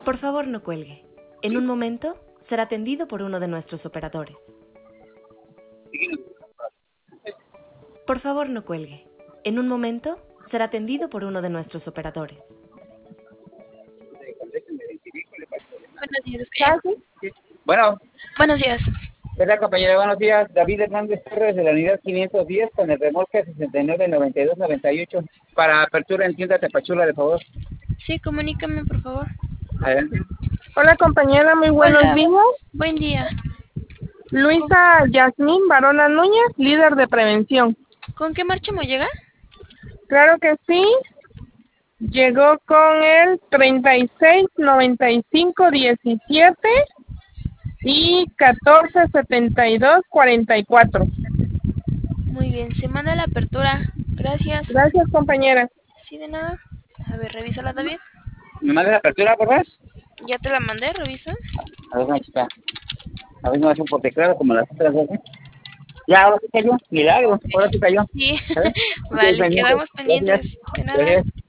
Por favor, no cuelgue. En un momento será atendido por uno de nuestros operadores. Por favor, no cuelgue. En un momento será atendido por uno de nuestros operadores. Buenos días. Bueno, Buenos días. ¿verdad, compañera? Buenos días. David Hernández Torres, de la unidad 510 con el remolque 699298 para apertura en tienda Tapachula, de favor. Sí, comunícame, por favor. Adelante. Hola compañera, muy buenos Hola. días. Buen día. Luisa Yasmín Barona Núñez, líder de prevención. ¿Con qué marcha llega? Claro que sí. Llegó con el 36 95 17 y 14 72 44. Muy bien, se manda la apertura. Gracias. Gracias compañera. Sí, de nada. A ver, revísala, David. ¿Me manda la apertura, por favor? Ya te la mandé, revisa. A ver, chica. A ver, no hace un porteclaro como las otras veces. Ya, ahora sí cayó. Milagro. Ahora sí cayó. Sí. ¿Eh? Vale, Pendientes. quedamos pendientes. Gracias. De nada. Gracias.